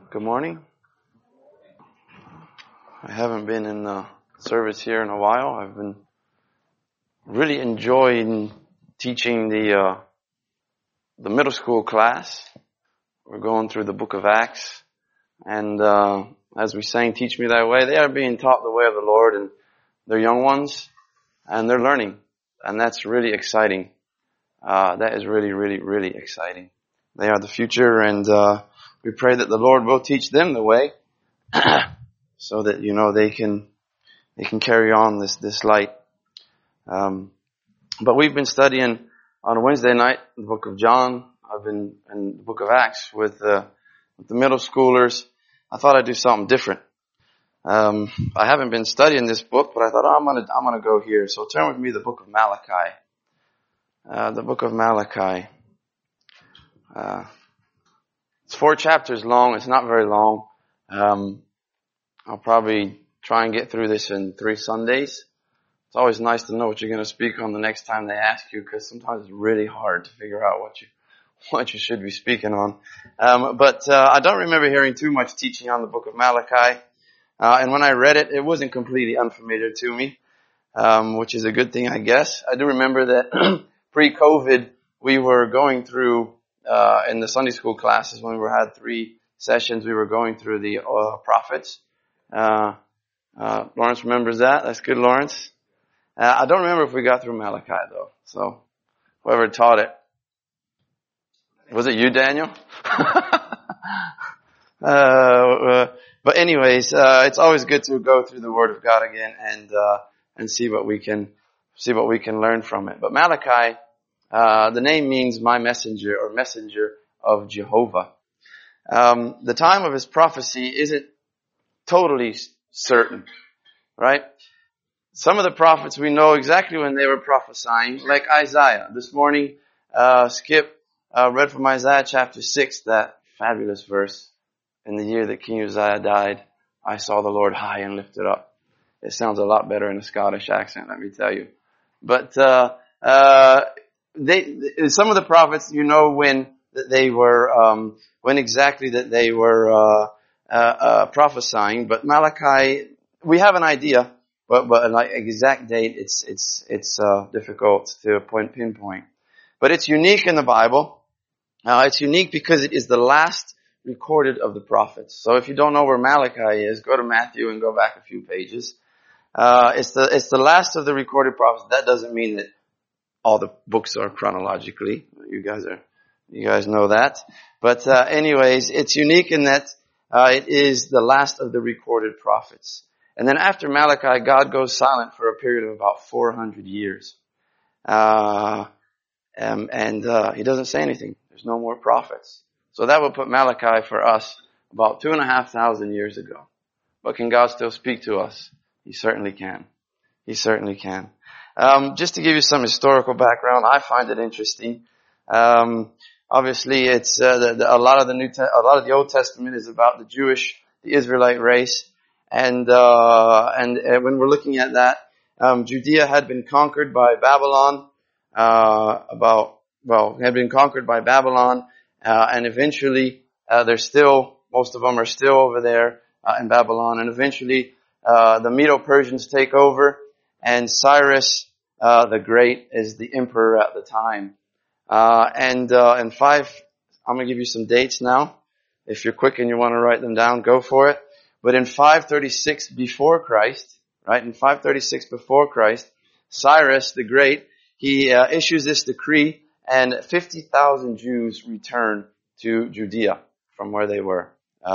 Good morning. I haven't been in the service here in a while. I've been really enjoying teaching the middle school class. We're going through the book of Acts, and as we sang "Teach Me Thy Way," they are being taught the way of the Lord, and they're young ones, and they're learning, and that's really exciting. That is really, really, really exciting. They are the future, and we pray that the Lord will teach them the way, so that they can carry on this light. But we've been studying on a Wednesday night the book of John. I've been in the book of Acts with the middle schoolers. I thought I'd do something different. I haven't been studying this book, but I thought I'm gonna go here. So turn with me to the book of Malachi. The book of Malachi. It's 4 chapters long. It's not very long. I'll probably try and get through this in 3 Sundays. It's always nice to know what you're going to speak on the next time they ask you, because sometimes it's really hard to figure out what you should be speaking on. But I don't remember hearing too much teaching on the book of Malachi. And when I read it, it wasn't completely unfamiliar to me, which is a good thing, I guess. I do remember that pre-COVID, we were going through, in the Sunday school classes, when we had 3 sessions, we were going through the prophets. Lawrence remembers that. That's good, Lawrence. I don't remember if we got through Malachi, though. So whoever taught it. Was it you, Daniel? But anyways, it's always good to go through the Word of God again and see what we can learn from it. But Malachi, the name means my messenger, or messenger of Jehovah. The time of his prophecy isn't totally certain, right? Some of the prophets we know exactly when they were prophesying, like Isaiah. This morning, Skip read from Isaiah chapter 6, that fabulous verse. In the year that King Uzziah died, I saw the Lord high and lifted up. It sounds a lot better in a Scottish accent, let me tell you. But some of the prophets, when exactly that they were prophesying. But Malachi, we have an idea, but like exact date, it's difficult to pinpoint. But it's unique in the Bible. It's unique because it is the last recorded of the prophets. So if you don't know where Malachi is, go to Matthew and go back a few pages. It's the last of the recorded prophets. That doesn't mean that all the books are chronologically. You guys know that. But anyways, it's unique in that it is the last of the recorded prophets. And then after Malachi, God goes silent for a period of about 400 years. And he doesn't say anything. There's no more prophets. So that would put Malachi for us about 2,500 years ago. But can God still speak to us? He certainly can. He certainly can. Just to give you some historical background, I find it interesting. Obviously, it's a lot of the Old Testament is about the Israelite race, and when we're looking at that, Judea had been conquered by Babylon. Had been conquered by Babylon, and eventually most of them are still over there in Babylon, and eventually the Medo-Persians take over, and Cyrus the Great is the emperor at the time. I'm going to give you some dates now. If you're quick and you want to write them down, go for it. But in 536 before Christ, right, in 536 before Christ, Cyrus the Great, he issues this decree, and 50,000 Jews return to Judea from where they were,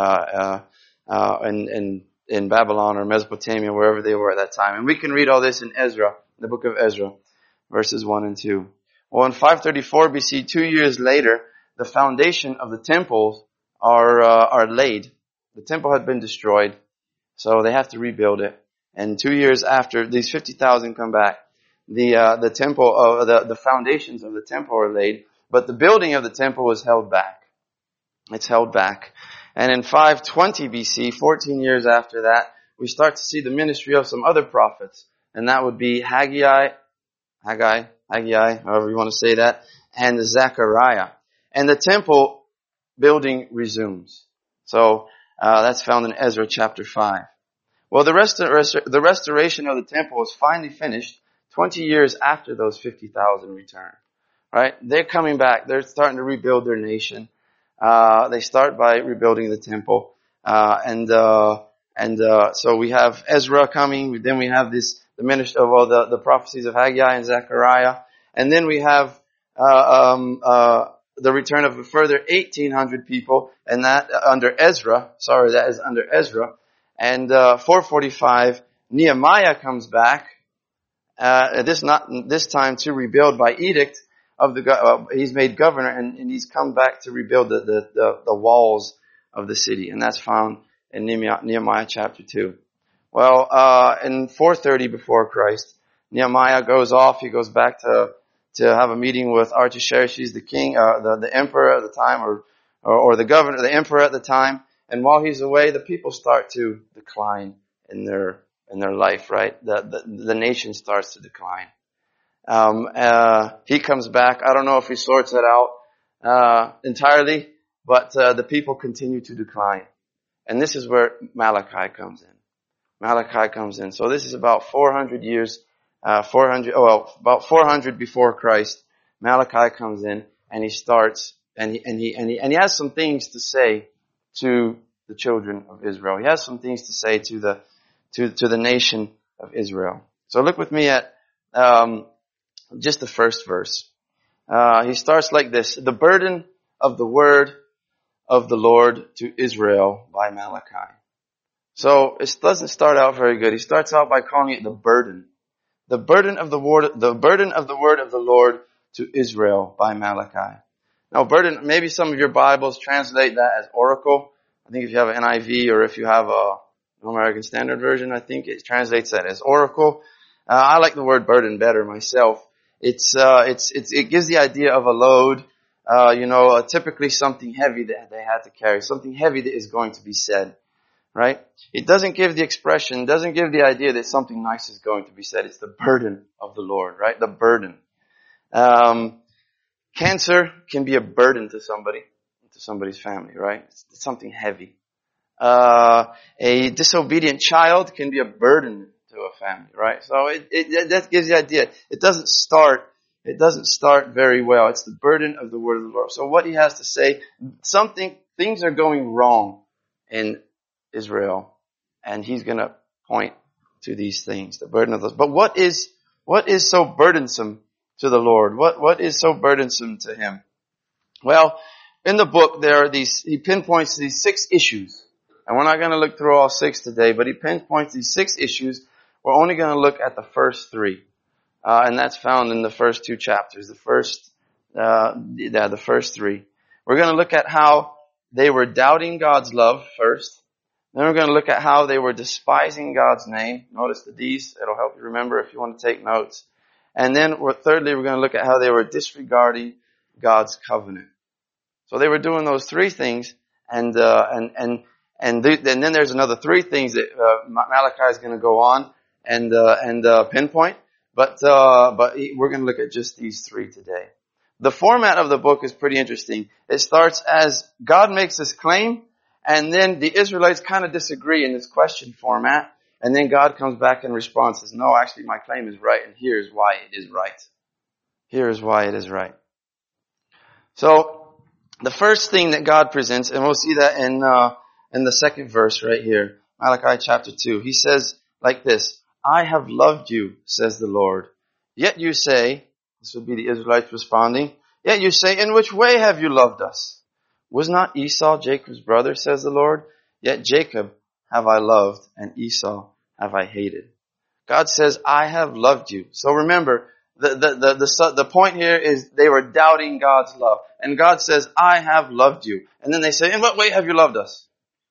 in Babylon or Mesopotamia, wherever they were at that time. And we can read all this in Ezra, the book of Ezra, verses 1 and 2. Well, in 534 BC, 2 years later, the foundation of the temples are laid. The temple had been destroyed, so they have to rebuild it. And 2 years after, these 50,000 come back. The temple, the foundations of the temple are laid, but the building of the temple is held back. It's held back. And in 520 BC, 14 years after that, we start to see the ministry of some other prophets. And that would be Haggai, however you want to say that, and Zechariah. And the temple building resumes. So That's found in Ezra chapter 5. Well, the restoration of the temple was finally finished 20 years after those 50,000 returned. Right? They're coming back. They're starting to rebuild their nation. They start by rebuilding the temple. So we have Ezra coming. Then we have the ministry of all the prophecies of Haggai and Zechariah. And then we have, the return of a further 1,800 people, and that under Ezra. Sorry, that is under Ezra. And 445, Nehemiah comes back. This time to rebuild by edict of he's made governor, and he's come back to rebuild the walls of the city, and that's found in Nehemiah chapter 2. Well, in 430 before Christ, Nehemiah goes off. He goes back to have a meeting with Artaxerxes, the king, the emperor at the time, or the governor, the emperor at the time. And while he's away, the people start to decline in their life, right? The nation starts to decline. He comes back. I don't know if he sorts it out entirely, but the people continue to decline. And this is where Malachi comes in. Malachi comes in. So this is about 400 years, about 400 before Christ. Malachi comes in, and he starts, and he has some things to say to the children of Israel. He has some things to say to the nation of Israel. So look with me at just the first verse. He starts like this: the burden of the word of the Lord to Israel by Malachi. So it doesn't start out very good. He starts out by calling it the burden. The burden of the word of the Lord to Israel by Malachi. Now, burden, maybe some of your Bibles translate that as oracle. I think if you have an NIV or if you have an American Standard Version, I think it translates that as oracle. I like the word burden better myself. It gives the idea of a load, typically something heavy that they had to carry, something heavy that is going to be said, right? It doesn't give the expression, doesn't give the idea that something nice is going to be said. It's the burden of the Lord, right? The burden. Cancer can be a burden to somebody's family, right? It's something heavy. A disobedient child can be a burden to a family, right? So that gives the idea. It doesn't start very well. It's the burden of the word of the Lord. So what he has to say, things are going wrong in Israel, and he's going to point to these things, the burden of those. But what is so burdensome to the Lord? What is so burdensome to him? Well, in the book he pinpoints these 6 issues. And we're not going to look through all 6 today, but he pinpoints these 6 issues. We're only going to look at the first 3. And that's found in the first 2 chapters. The first 3. We're going to look at how they were doubting God's love first. Then we're going to look at how they were despising God's name. Notice the D's. It'll help you remember if you want to take notes. And then thirdly, we're going to look at how they were disregarding God's covenant. So they were doing those 3 things, and then there's another 3 things that Malachi is going to go on and pinpoint. But we're going to look at just these 3 today. The format of the book is pretty interesting. It starts as God makes this claim, and then the Israelites kind of disagree in this question format, and then God comes back in response and says, no, actually my claim is right, and here's why it is right. Here's why it is right. So the first thing that God presents, and we'll see that in the second verse right here, Malachi chapter 2. He says like this: I have loved you, says the Lord. Yet you say, this would be the Israelites responding, yet you say, in which way have you loved us? Was not Esau Jacob's brother, says the Lord? Yet Jacob have I loved, and Esau have I hated. God says, I have loved you. So remember, the point here is they were doubting God's love. And God says, I have loved you. And then they say, in what way have you loved us?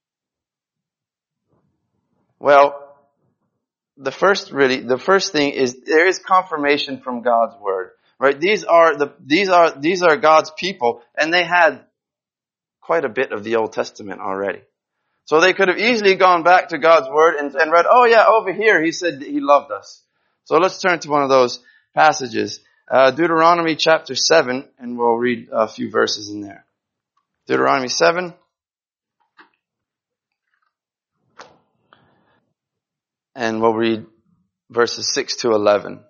Well, the first thing is there is confirmation from God's word, right? These are God's people, and they had quite a bit of the Old Testament already. So they could have easily gone back to God's word and read, oh yeah, over here he said that he loved us. So let's turn to one of those passages. Deuteronomy chapter 7, and we'll read a few verses in there. Deuteronomy 7. And we'll read verses 6 to 11.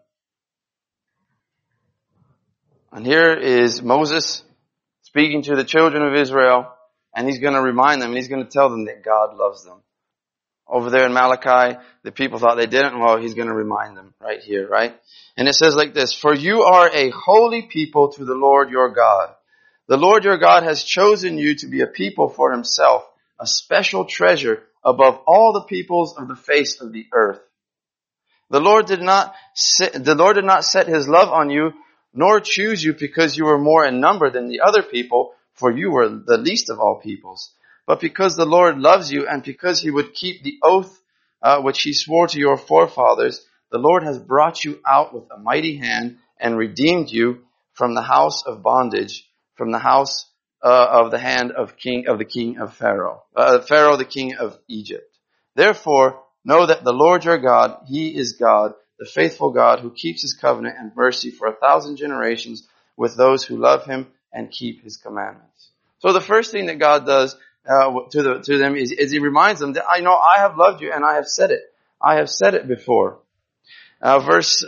And here is Moses speaking to the children of Israel, and he's going to remind them, and he's going to tell them that God loves them. Over there in Malachi, the people thought they didn't. Well, he's going to remind them right here, right? And it says like this, "For you are a holy people to the Lord your God. The Lord your God has chosen you to be a people for himself, a special treasure above all the peoples of the face of the earth. The Lord did not set his love on you, nor choose you because you were more in number than the other people, for you were the least of all peoples. But because the Lord loves you, and because he would keep the oath which he swore to your forefathers, the Lord has brought you out with a mighty hand and redeemed you from the house of bondage, from the house of the hand of the king of Pharaoh, Pharaoh the king of Egypt. Therefore, know that the Lord your God, he is God, the faithful God who keeps his covenant and mercy for 1,000 generations with those who love him and keep his commandments." So the first thing that God does to them is he reminds them that I know I have loved you and I have said it. I have said it before. Verse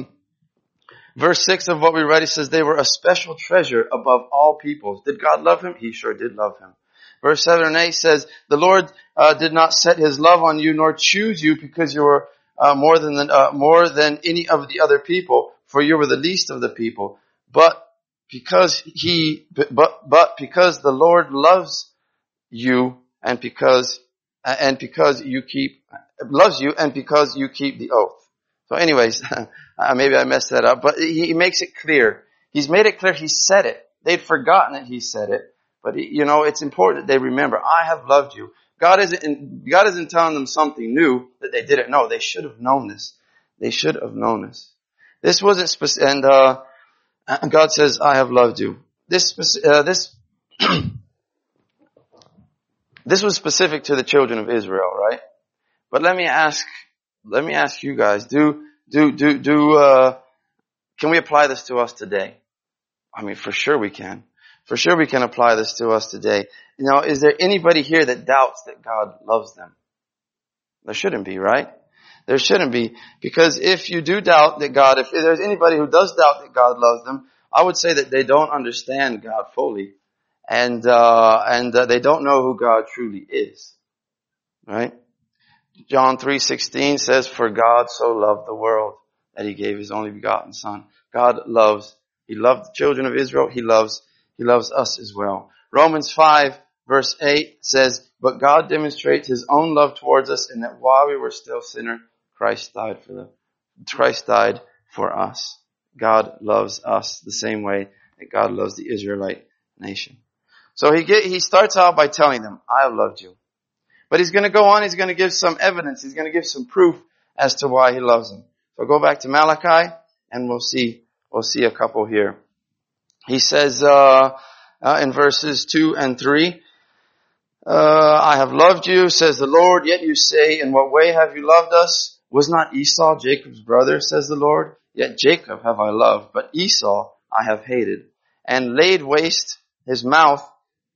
6 of what we read, it says they were a special treasure above all peoples. Did God love him? He sure did love him. Verse 7 and 8 says, the Lord did not set his love on you nor choose you because you were more than any of the other people, for you were the least of the people. But because the Lord loves you and because you keep the oath. So anyways, maybe I messed that up, but he makes it clear. He's made it clear. He said it. They'd forgotten that he said it, but it's important that they remember. I have loved you. God isn't telling them something new that they didn't know. They should have known this. They should have known this. This wasn't specific, and God says, "I have loved you." This was specific to the children of Israel, right? But let me ask you guys, can we apply this to us today? I mean, for sure we can. For sure we can apply this to us today. Is there anybody here that doubts that God loves them? There shouldn't be, right? There shouldn't be. Because if you do doubt that if there's anybody who does doubt that God loves them, I would say that they don't understand God fully. And they don't know who God truly is. Right? John 3:16 says, "For God so loved the world that he gave his only begotten Son." God loves. He loved the children of Israel. He loves us as well. Romans 5 verse 8 says, "But God demonstrates his own love towards us in that while we were still sinners, Christ died for us." God loves us the same way that God loves the Israelite nation. So he starts out by telling them, "I have loved you." But he's going to go on, he's going to give some evidence, he's going to give some proof as to why he loves them. So go back to Malachi and we'll see a couple here. He says in verses 2 and 3, "I have loved you, says the Lord, yet you say, in what way have you loved us? Was not Esau Jacob's brother, says the Lord? Yet Jacob have I loved, but Esau I have hated, and laid waste his mountains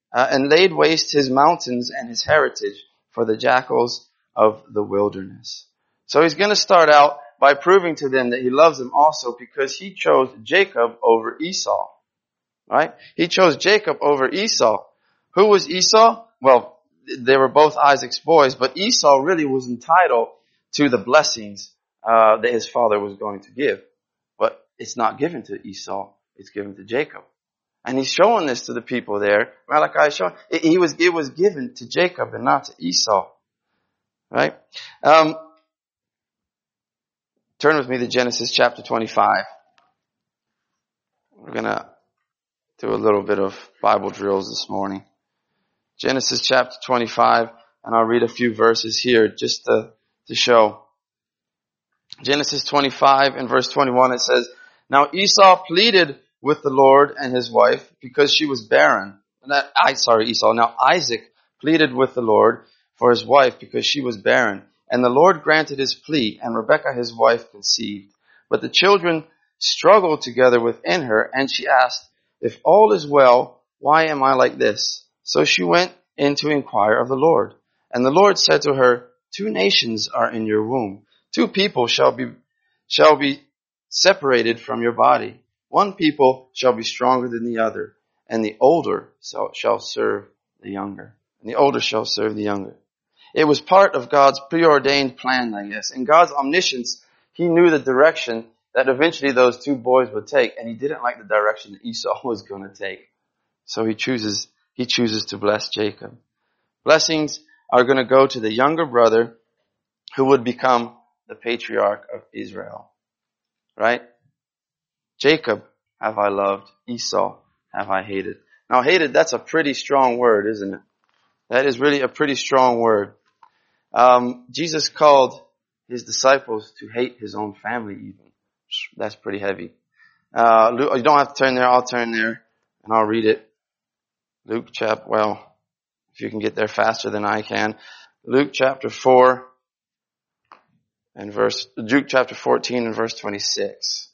and his heritage for the jackals of the wilderness." So he's going to start out by proving to them that he loves them also because he chose Jacob over Esau. Right? He chose Jacob over Esau. Who was Esau? Well, they were both Isaac's boys, but Esau really was entitled to the blessings that his father was going to give. But it's not given to Esau. It's given to Jacob. And he's showing this to the people there. Malachi is showing it was given to Jacob and not to Esau. Right? Turn with me to Genesis chapter 25. We're going to do a little bit of Bible drills this morning. Genesis chapter 25, and I'll read a few verses here just to show. Genesis 25 and verse 21, it says, "Now Esau pleaded with the Lord and his wife because she was barren." Now Isaac pleaded with the Lord for his wife because she was barren. And the Lord granted his plea, and Rebekah his wife conceived. But the children struggled together within her, and she asked, "If all is well, why am I like this?" So she went in to inquire of the Lord. And the Lord said to her, "Two nations are in your womb, Two people shall be separated from your body. One people shall be stronger than the other, and the older shall serve the younger. And the older shall serve the younger. It was part of God's preordained plan, I guess. In God's omniscience, He knew the direction that eventually those two boys would take, and He didn't like the direction that Esau was going to take. So He chooses to bless Jacob. Blessings are going to go to the younger brother who would become the patriarch of Israel. Right? Jacob have I loved, Esau have I hated. Now hated, that's a pretty strong word, isn't it? That is really a pretty strong word. Jesus called His disciples to hate His own family even. That's pretty heavy. You don't have to turn there, I'll turn there and I'll read it. Luke if you can get there faster than I can. Luke chapter 14 and verse 26.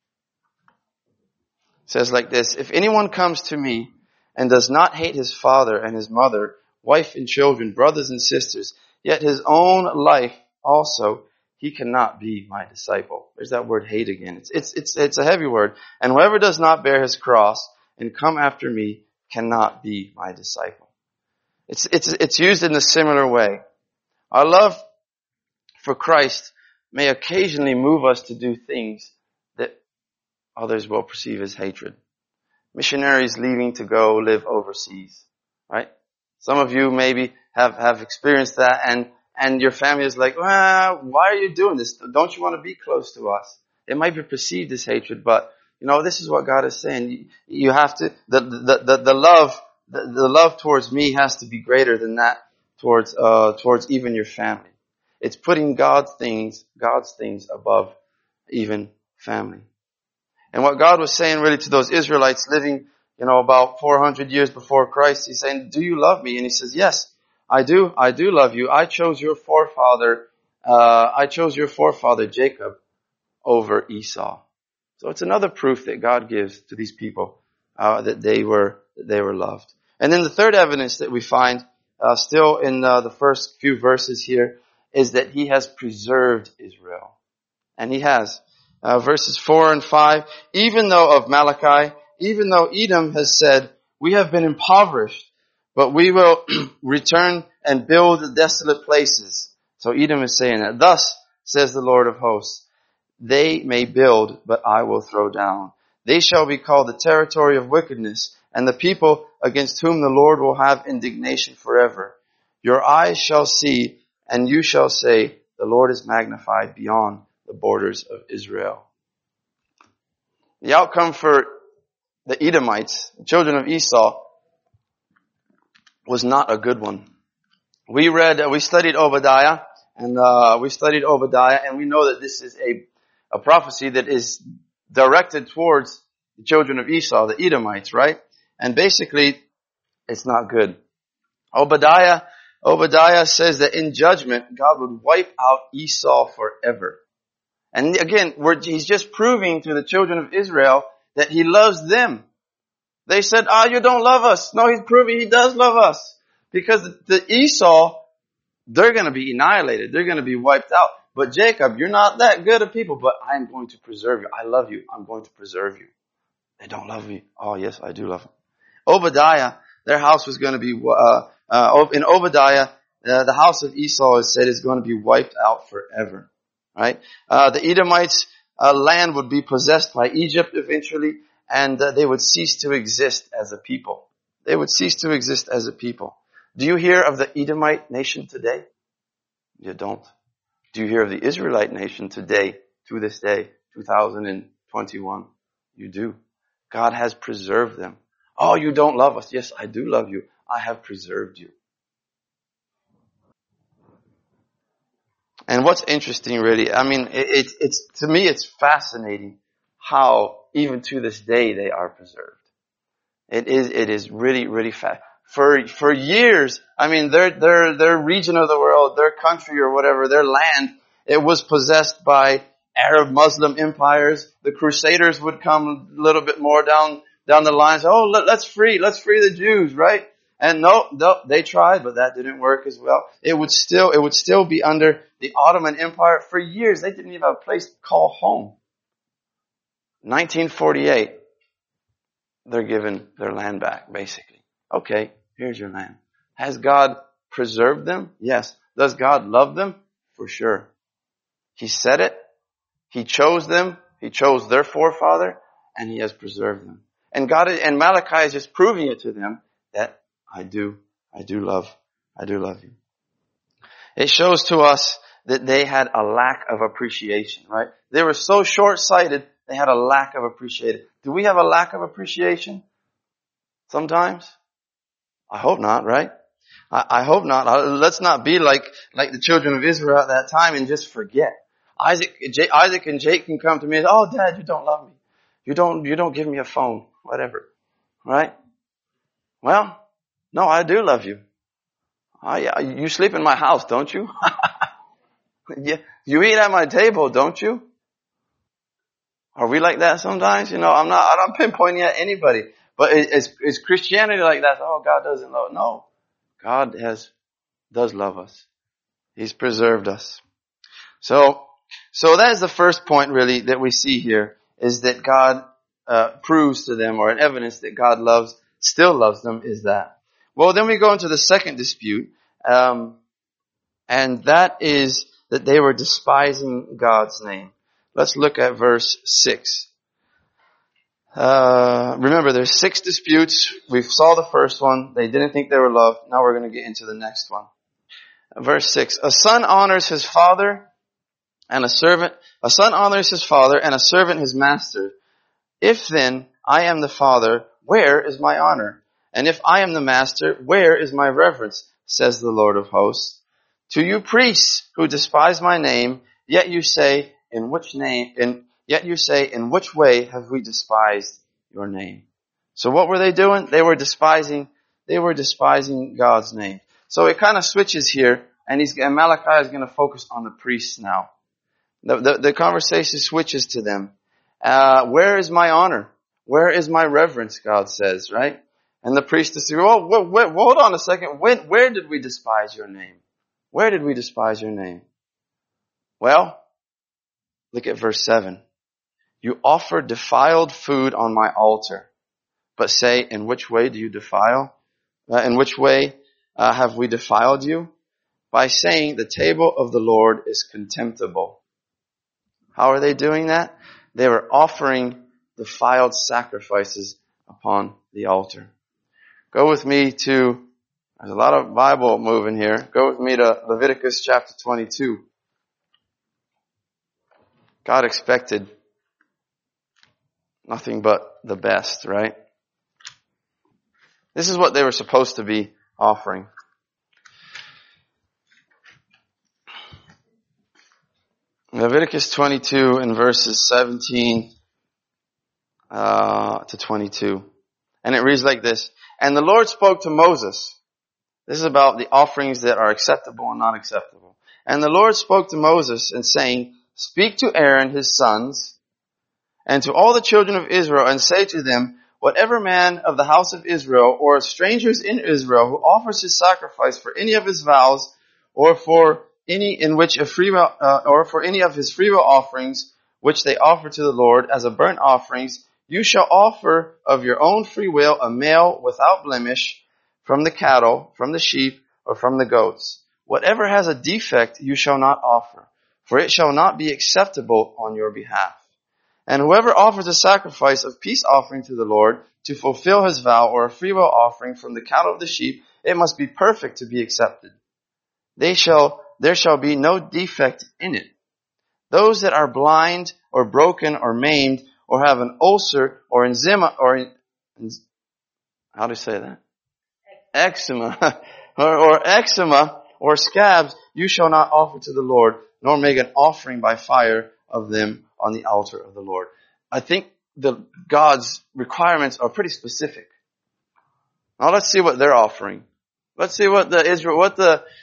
It says like this, if anyone comes to me and does not hate his father and his mother, wife and children, brothers and sisters, yet his own life also, he cannot be my disciple. There's that word hate again. It's a heavy word. And whoever does not bear his cross and come after me cannot be my disciple. It's used in a similar way. Our love for Christ may occasionally move us to do things that others will perceive as hatred. Missionaries leaving to go live overseas, right? Some of you maybe have experienced that and your family is like, well, why are you doing this? Don't you want to be close to us? It might be perceived as hatred, but this is what God is saying. You have to, the love towards me has to be greater than that towards even your family. It's putting God's things above even family. And what God was saying really to those Israelites living, about 400 years before Christ, He's saying, do you love me? And He says, yes, I do love you. I chose your forefather Jacob over Esau. So it's another proof that God gives to these people, that they were loved. And then the third evidence that we find, still in the first few verses here, is that He has preserved Israel. And He has. Verses 4 and 5, even though Edom has said, we have been impoverished, but we will return and build desolate places. So Edom is saying that. Thus, says the Lord of hosts, they may build, but I will throw down. They shall be called the territory of wickedness, and the people against whom the Lord will have indignation forever. Your eyes shall see, and you shall say, the Lord is magnified beyond the borders of Israel. The outcome for the Edomites, the children of Esau, was not a good one. We studied Obadiah, and we know that this is a prophecy that is directed towards the children of Esau, the Edomites, right? And basically, it's not good. Obadiah says that in judgment, God would wipe out Esau forever. And again, He's just proving to the children of Israel that He loves them. They said, you don't love us. No, He's proving He does love us. Because the Esau, they're going to be annihilated. They're going to be wiped out. But Jacob, you're not that good of people, but I'm going to preserve you. I love you. I'm going to preserve you. They don't love me. Oh, yes, I do love them. Obadiah, their house was going to be, in Obadiah, the house of Esau is said is going to be wiped out forever. Right? The Edomites' land would be possessed by Egypt eventually, and they would cease to exist as a people. They would cease to exist as a people. Do you hear of the Edomite nation today? You don't. Do you hear of the Israelite nation today, to this day, 2021? You do. God has preserved them. Oh, you don't love us. Yes, I do love you. I have preserved you. And what's interesting really, I mean, it's to me it's fascinating how even to this day they are preserved. It is really fast. For years, I mean, their region of the world, their country or whatever, their land, it was possessed by Arab Muslim empires. The Crusaders would come a little bit more down the lines. Oh, let's free the Jews, right? And no, they tried, but that didn't work as well. It would still be under the Ottoman Empire for years. They didn't even have a place to call home. 1948, they're given their land back, basically. Okay, here's your land. Has God preserved them? Yes. Does God love them? For sure. He said it. He chose them. He chose their forefather, and He has preserved them. And Malachi is just proving it to them that I do love you. It shows to us that they had a lack of appreciation, right? They were so short-sighted, they had a lack of appreciation. Do we have a lack of appreciation? Sometimes? I hope not, right? I hope not. Let's not be like the children of Israel at that time and just forget. Isaac and Jake can come to me and say, "Oh, Dad, you don't love me. You don't give me a phone, whatever." Right? Well, no, I do love you. You sleep in my house, don't you? You eat at my table, don't you? Are we like that sometimes? I'm not pinpointing at anybody. But is Christianity like that? Oh, God doesn't love. No. God does love us. He's preserved us. So that is the first point really that we see here, is that God proves to them, or an evidence that God still loves them, is that. Well, then we go into the second dispute, and that is that they were despising God's name. Let's look at verse 6. Remember, there's 6 disputes. We saw the first one. They didn't think they were loved. Now we're going to get into the next one. Verse 6. A son honors his father, and a son honors his father, and a servant his master. If then I am the father, where is my honor? And if I am the master, where is my reverence? Says the Lord of hosts. To you priests who despise my name, yet you say, in which way have we despised your name? So what were they doing? They were despising God's name. So it kind of switches here, and Malachi is going to focus on the priests now. The conversation switches to them. Where is my honor? Where is my reverence? God says, right? And the priest is saying, well, hold on a second. Where did we despise your name? Where did we despise your name? Well, look at verse 7. You offer defiled food on my altar, but say, in which way do you defile? In which way have we defiled you? By saying the table of the Lord is contemptible. How are they doing that? They were offering defiled sacrifices upon the altar. Go with me to, there's a lot of Bible moving here. Go with me to Leviticus chapter 22. God expected nothing but the best, right? This is what they were supposed to be offering. Leviticus 22 in verses 17 to 22. And it reads like this. And the Lord spoke to Moses. This is about the offerings that are acceptable and not acceptable. And the Lord spoke to Moses and saying, speak to Aaron his sons and to all the children of Israel and say to them, whatever man of the house of Israel or strangers in Israel who offers his sacrifice for any of his vows or for any in which or for any of his freewill offerings which they offer to the Lord as a burnt offerings, you shall offer of your own free will a male without blemish from the cattle, from the sheep, or from the goats. Whatever has a defect you shall not offer, for it shall not be acceptable on your behalf. And whoever offers a sacrifice of peace offering to the Lord to fulfill his vow or a freewill offering from the cattle of the sheep, it must be perfect to be accepted. There shall be no defect in it. Those that are blind or broken or maimed or have an ulcer or eczema how do you say that? Eczema or eczema or scabs, you shall not offer to the Lord, nor make an offering by fire of them on the altar of the Lord. I think God's requirements are pretty specific. Now let's see what they're offering. Let's see what let's see what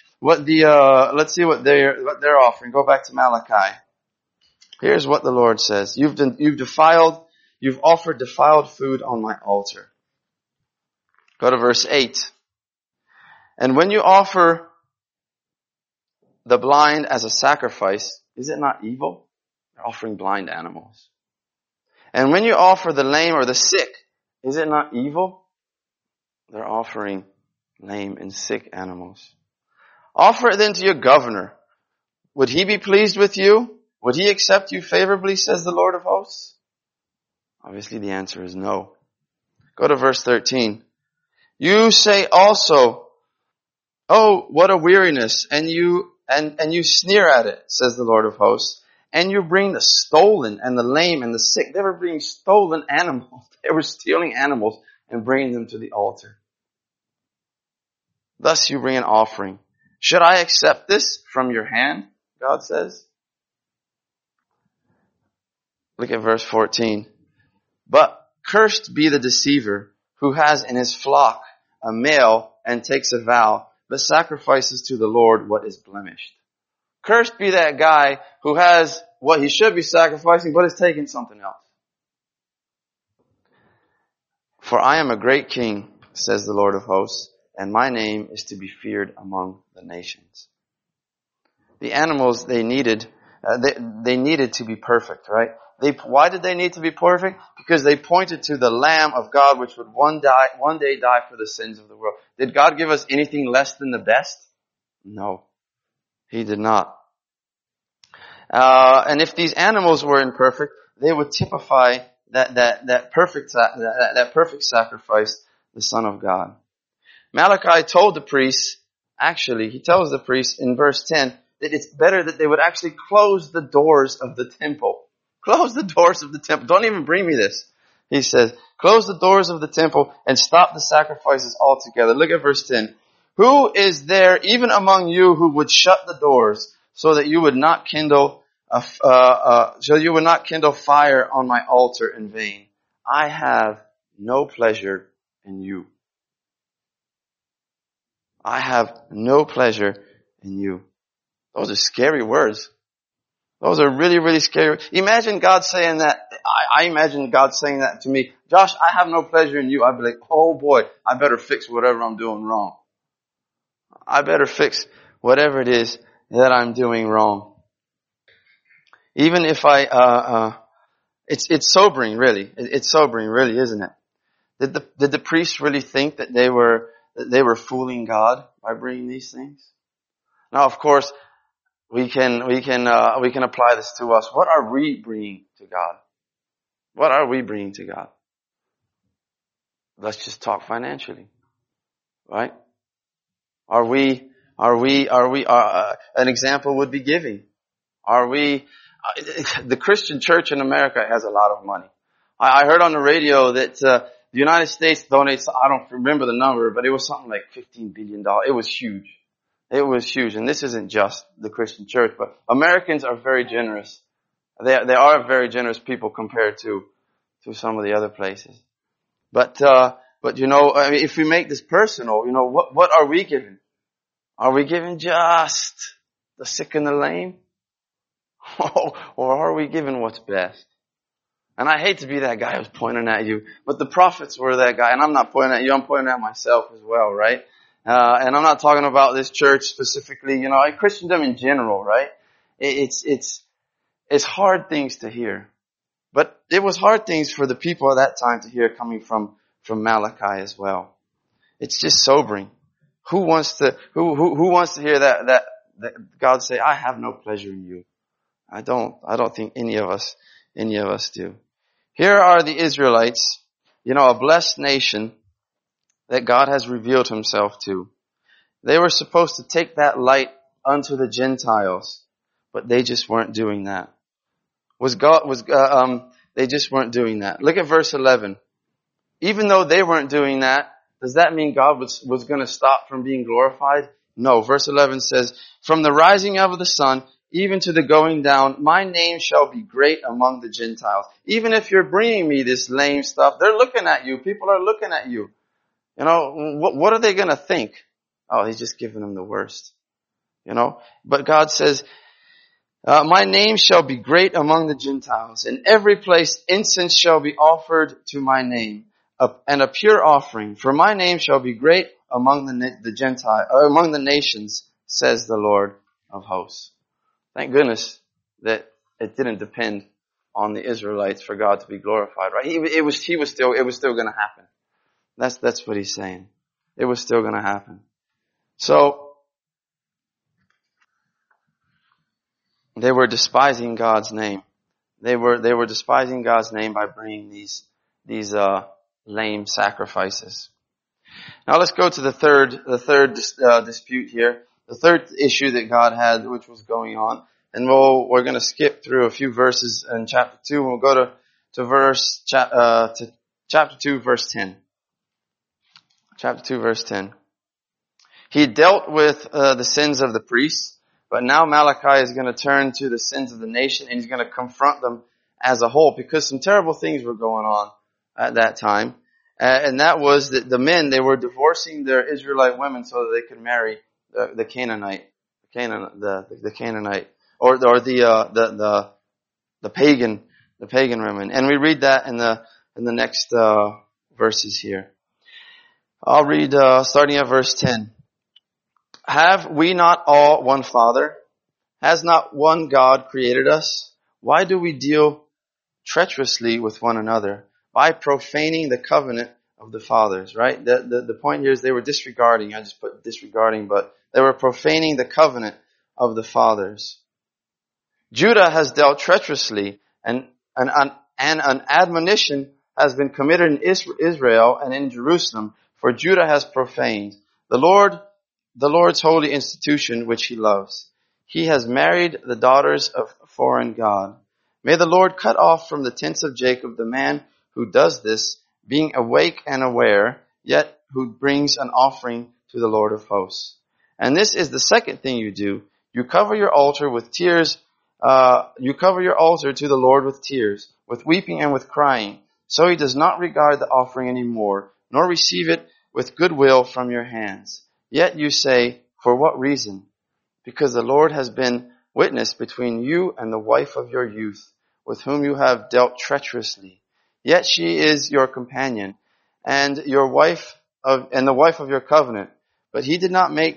they're offering. Go back to Malachi. Here's what the Lord says. You've offered defiled food on my altar. Go to verse 8. And when you offer the blind as a sacrifice, is it not evil? You're offering blind animals. And when you offer the lame or the sick, is it not evil? They're offering lame and sick animals. Offer it then to your governor. Would he be pleased with you? Would he accept you favorably, says the Lord of hosts? Obviously the answer is no. Go to verse 13. You say also, oh, what a weariness, and you sneer at it, says the Lord of hosts. And you bring the stolen and the lame and the sick. They were bringing stolen animals. They were stealing animals and bringing them to the altar. Thus you bring an offering. Should I accept this from your hand? God says. Look at verse 14. But cursed be the deceiver who has in his flock a male and takes a vow, but sacrifices to the Lord what is blemished. Cursed be that guy who has what he should be sacrificing, but is taking something else. For I am a great king, says the Lord of hosts, and my name is to be feared among the nations. The animals they needed to be perfect, right? Why did they need to be perfect? Because they pointed to the Lamb of God, which would one day die for the sins of the world. Did God give us anything less than the best? No, He did not. And if these animals were imperfect, they would typify that perfect sacrifice, the Son of God. Malachi told the priests, he tells the priests in verse 10 that it's better that they would actually close the doors of the temple. Close the doors of the temple. Don't even bring me this. He says, close the doors of the temple and stop the sacrifices altogether. Look at verse 10. Who is there even among you who would shut the doors so that you would not kindle fire on my altar in vain? I have no pleasure in you. I have no pleasure in you. Those are scary words. Those are really, really scary. Imagine God saying that. I imagine God saying that to me. Josh, I have no pleasure in you. I'd be like, oh boy, I better fix whatever I'm doing wrong. I better fix whatever it is that I'm doing wrong. Even if it's sobering, really. It's sobering, really, isn't it? Did the priests really think that they were fooling God by bringing these things? Now, of course, we can apply this to us. What are we bringing to God? What are we bringing to God? Let's just talk financially, right? An example would be giving. The Christian church in America has a lot of money. I heard on the radio that the United States donates, I don't remember the number, but it was something like $15 billion. It was huge. It was huge. And this isn't just the Christian church, but Americans are very generous. They are very generous people compared to some of the other places. But if we make this personal, what are we giving? Are we giving just the sick and the lame? Or are we giving what's best? And I hate to be that guy who's pointing at you, but the prophets were that guy, and I'm not pointing at you, I'm pointing at myself as well, right? And I'm not talking about this church specifically, Christendom in general, right? It's hard things to hear. But it was hard things for the people at that time to hear coming from Malachi as well. It's just sobering. Who wants to hear that God say, I have no pleasure in you? I don't think any of us do. Here are the Israelites, a blessed nation that God has revealed himself to. They were supposed to take that light unto the Gentiles, but they just weren't doing that. They just weren't doing that. Look at verse 11. Even though they weren't doing that, does that mean God was going to stop from being glorified? No. Verse 11 says, from the rising of the sun, even to the going down, my name shall be great among the Gentiles. Even if you're bringing me this lame stuff, they're looking at you. People are looking at you. What are they going to think? Oh, he's just giving them the worst. But God says, my name shall be great among the Gentiles. In every place incense shall be offered to my name, and a pure offering. For my name shall be great among among the nations, says the Lord of hosts. Thank goodness that it didn't depend on the Israelites for God to be glorified, right? It was still going to happen. That's what he's saying. It was still going to happen. So, they were despising God's name. They were despising God's name by bringing these lame sacrifices. Now let's go to the third dispute here. The third issue that God had, which was going on. And we're going to skip through a few verses in chapter 2. We'll go to chapter 2, verse 10. Chapter 2, verse 10. He dealt with the sins of the priests, but now Malachi is going to turn to the sins of the nation, and he's going to confront them as a whole, because some terrible things were going on at that time. And that was that the men, they were divorcing their Israelite women so that they could marry the Canaanite, the Canaanite, or the pagan women. And we read that in the next verses here. I'll read starting at verse 10. Have we not all one Father? Has not one God created us? Why do we deal treacherously with one another? By profaning the covenant of the fathers, right? The point here is they were disregarding, I just put disregarding, but they were profaning the covenant of the fathers. Judah has dealt treacherously, and an admonition has been committed in Israel and in Jerusalem, for Judah has profaned the Lord's holy institution which he loves. He has married the daughters of a foreign god. May the Lord cut off from the tents of Jacob the man who does this, being awake and aware, yet who brings an offering to the Lord of hosts. And this is the second thing you do. You cover your altar with tears. You cover your altar to the Lord with tears, with weeping and with crying. So he does not regard the offering anymore, nor receive it with goodwill from your hands. Yet you say, for what reason? Because the Lord has been witness between you and the wife of your youth, with whom you have dealt treacherously. Yet she is your companion, and the wife of your covenant. But he did not make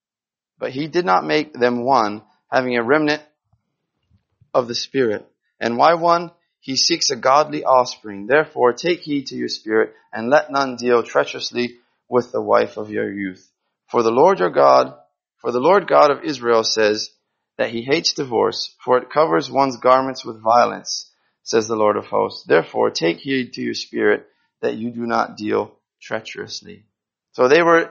them one, having a remnant of the Spirit. And why one? He seeks a godly offspring. Therefore take heed to your spirit, and let none deal treacherously with the wife of your youth. For the Lord God of Israel says that he hates divorce, for it covers one's garments with violence, says the Lord of hosts. Therefore take heed to your spirit, that you do not deal treacherously. So they were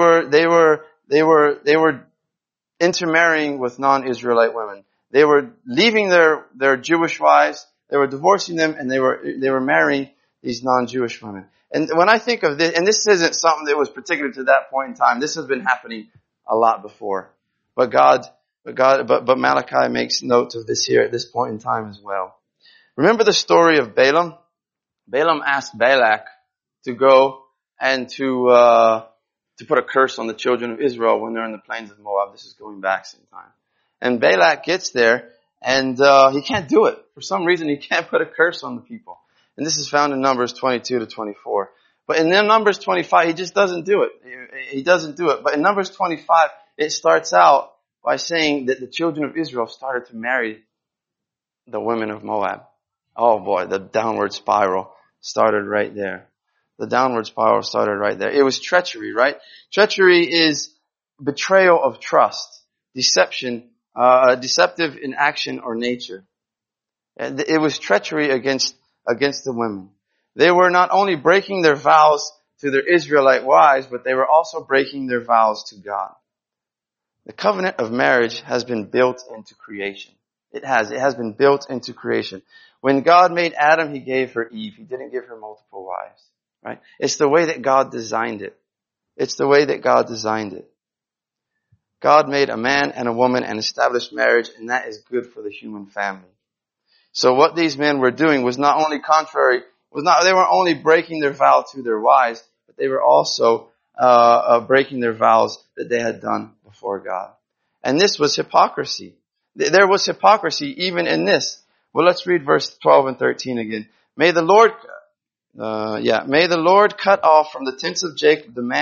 intermarrying with non-Israelite women. They were leaving their Jewish wives, they were divorcing them, and they were marrying these non-Jewish women. And when I think of this, and this isn't something that was particular to that point in time, this has been happening a lot before. But Malachi makes note of this here at this point in time as well. Remember the story of Balaam? Balaam asked Balak to go and to put a curse on the children of Israel when they're in the plains of Moab. This is going back some time. And Balak gets there, and he can't do it. For some reason, he can't put a curse on the people. And this is found in Numbers 22 to 24. But in Numbers 25, he just doesn't do it. He doesn't do it. But in Numbers 25, it starts out by saying that the children of Israel started to marry the women of Moab. Oh boy, the downward spiral started right there. The downward spiral started right there. It was treachery, right? Treachery is betrayal of trust, deception, deceptive in action or nature. And it was treachery against the women. They were not only breaking their vows to their Israelite wives, but they were also breaking their vows to God. The covenant of marriage has been built into creation. It has been built into creation. When God made Adam, he gave her Eve. He didn't give her multiple wives, right? It's the way that God designed it. It's the way that God designed it. God made a man and a woman and established marriage, and that is good for the human family. So what these men were doing was not only they weren't only breaking their vow to their wives, but they were also breaking their vows that they had done before God. And this was hypocrisy. There was hypocrisy even in this. Well, let's read verse 12 and 13 again. May the Lord cut off from the tents of Jacob the man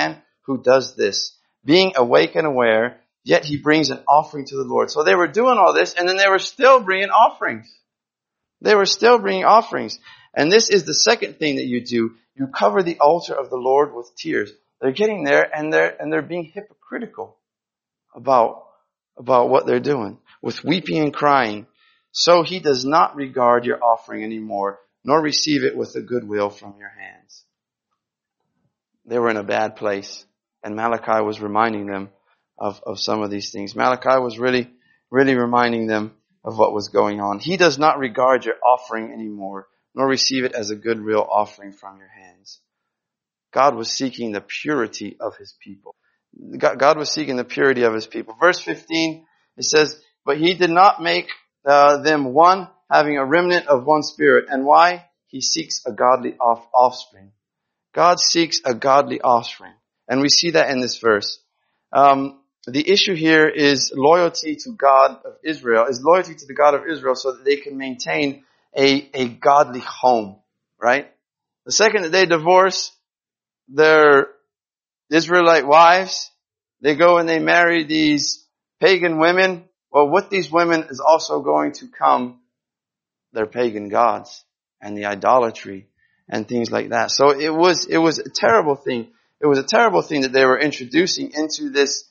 who does this, being awake and aware, yet he brings an offering to the Lord. So they were doing all this, and then they were still bringing offerings. They were still bringing offerings. And this is the second thing that you do. You cover the altar of the Lord with tears. They're getting there, and they're being hypocritical about what they're doing, with weeping and crying. So he does not regard your offering anymore, nor receive it with a good will from your hands. They were in a bad place, and Malachi was reminding them of some of these things. Malachi was really reminding them of what was going on. He does not regard your offering anymore, nor receive it as a good real offering from your hands. God was seeking the purity of his people. God was seeking the purity of his people. Verse 15, it says, but he did not make them one, having a remnant of one spirit. And why? He seeks a godly offspring. God seeks a godly offspring. And we see that in this verse. The issue here is loyalty to God of Israel, is loyalty to the God of Israel so that they can maintain a godly home, right? The second that they divorce their Israelite wives, they go and they marry these pagan women. Well, with these women is also going to come their pagan gods and the idolatry and things like that. So it was a terrible thing. It was a terrible thing that they were introducing into this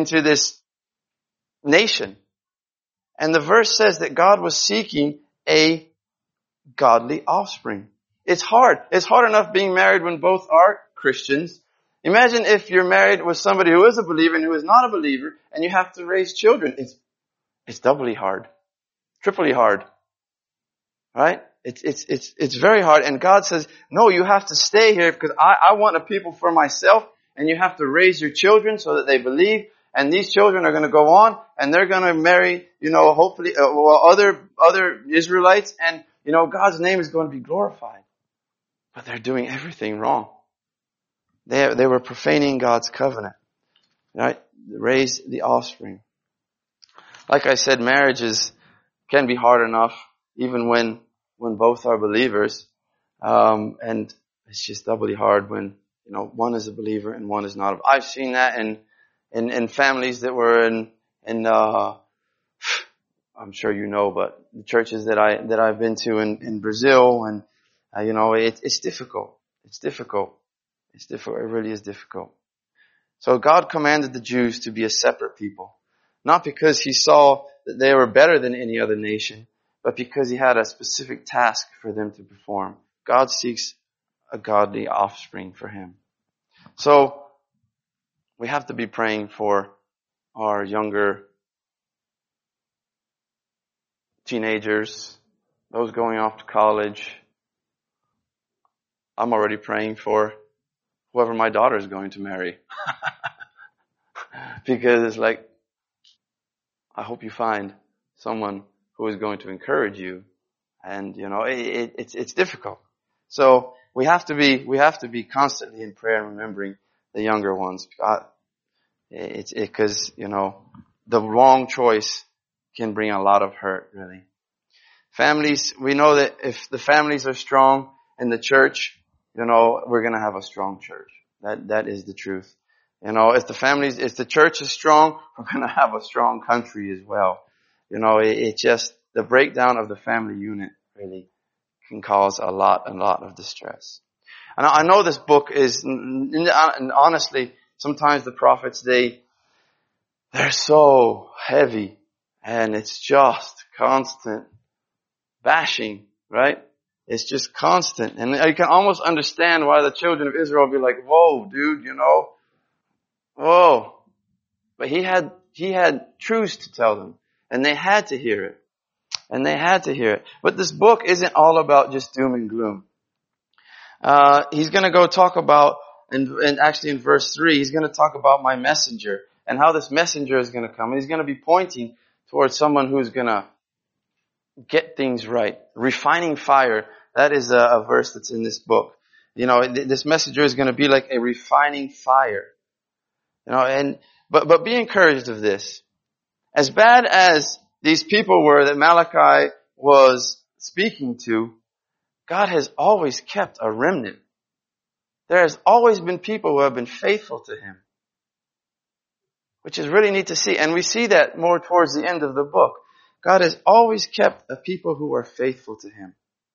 nation. And the verse says that God was seeking a godly offspring. It's hard. It's hard enough being married when both are Christians. Imagine if you're married with somebody who is a believer and who is not a believer, and you have to raise children. It's doubly hard. Triply hard. Right? It's very hard. And God says, no, you have to stay here because I want a people for myself, and you have to raise your children so that they believe. And these children are going to go on, and they're going to marry, hopefully, other Israelites, and, God's name is going to be glorified. But they're doing everything wrong. They were profaning God's covenant. Right? Raise the offspring. Like I said, marriages can be hard enough, even when both are believers. And it's just doubly hard when, one is a believer and one is not. I've seen that in families that were in I'm sure but the churches that I've been to in Brazil, and it's difficult. It's difficult. It's difficult. It really is difficult. So God commanded the Jews to be a separate people, not because he saw that they were better than any other nation, but because he had a specific task for them to perform. God seeks a godly offspring for him. So we have to be praying for our younger teenagers, those going off to college. I'm already praying for whoever my daughter is going to marry. Because it's like, I hope you find someone who is going to encourage you. And, it's difficult. So we have to be constantly in prayer and remembering the younger ones. Because, the wrong choice can bring a lot of hurt, really. Families, we know that if the families are strong in the church, we're going to have a strong church. That is the truth. If the church is strong, we're going to have a strong country as well. It just, the breakdown of the family unit really can cause a lot of distress. And I know this book is, and honestly, sometimes the prophets, they're so heavy, and it's just constant bashing, right? It's just constant. And you can almost understand why the children of Israel be like, whoa, dude, whoa. But he had truths to tell them, and they had to hear it. But this book isn't all about just doom and gloom. He's going to go talk about, and actually in verse 3, he's going to talk about my messenger and how this messenger is going to come. And he's going to be pointing towards someone who's going to get things right. Refining fire. That is a verse that's in this book. This messenger is going to be like a refining fire. But be encouraged of this. As bad as these people were that Malachi was speaking to, God has always kept a remnant. There has always been people who have been faithful to Him, which is really neat to see. And we see that more towards the end of the book. God has always kept a people who are faithful to Him.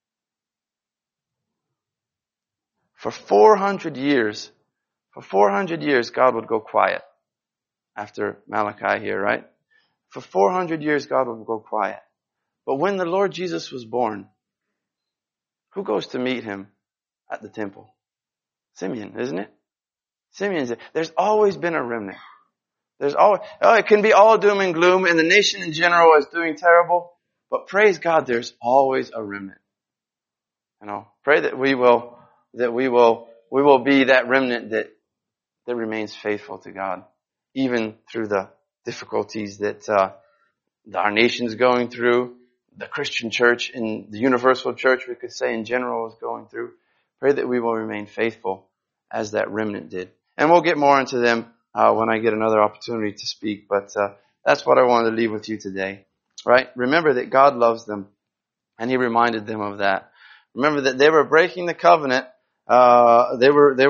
For 400 years, God would go quiet after Malachi here, right? For 400 years, God would go quiet. But when the Lord Jesus was born, who goes to meet Him at the temple? Simeon, isn't it? Simeon's it. There's always been a remnant. There's always, it can be all doom and gloom and the nation in general is doing terrible, but praise God, there's always a remnant. Pray that we will be that remnant that remains faithful to God, even through the difficulties that our nation's going through, the Christian church and the universal church, we could say in general, is going through. Pray that we will remain faithful as that remnant did. And we'll get more into them when I get another opportunity to speak, but that's what I wanted to leave with you today. Right? Remember that God loves them, and He reminded them of that. Remember that they were breaking the covenant. They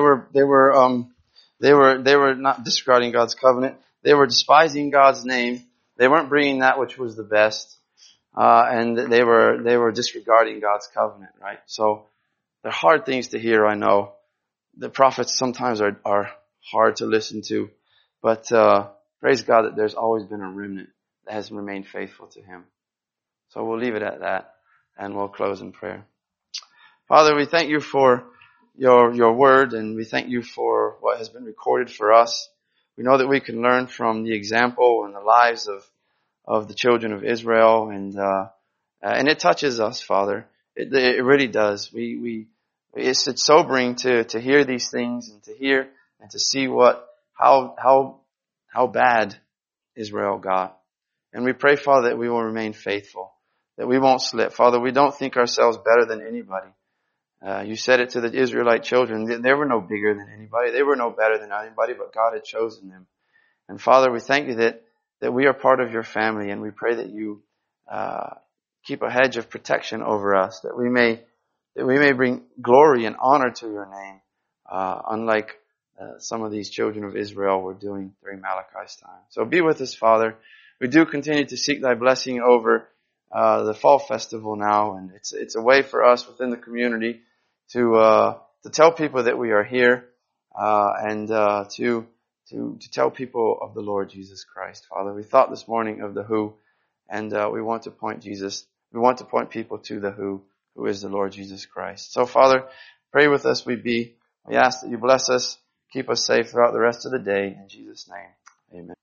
were not disregarding God's covenant. They were despising God's name. They weren't bringing that which was the best, and they were disregarding God's covenant. Right? So they're hard things to hear. I know the prophets sometimes are hard to listen to, but praise God that there's always been a remnant that has remained faithful to Him. So we'll leave it at that, and we'll close in prayer. Father, we thank You for your word, and we thank You for what has been recorded for us. We know that we can learn from the example and the lives of the children of Israel, and it touches us, Father. It really does. It's sobering to hear these things and to hear and to see how bad Israel got. And we pray, Father, that we will remain faithful, that we won't slip. Father, we don't think ourselves better than anybody. You said it to the Israelite children. They were no bigger than anybody. They were no better than anybody, but God had chosen them. And Father, we thank You that we are part of Your family, and we pray that You keep a hedge of protection over us, that we may bring glory and honor to Your name, unlike some of these children of Israel were doing during Malachi's time. So be with us, Father. We do continue to seek Thy blessing over the fall festival now, and it's a way for us within the community to tell people that we are here, and to tell people of the Lord Jesus Christ. Father, we thought this morning of the who, and we want to point people to the who is the Lord Jesus Christ. So Father, pray with us. We ask that You bless us, keep us safe throughout the rest of the day. In Jesus' name, amen.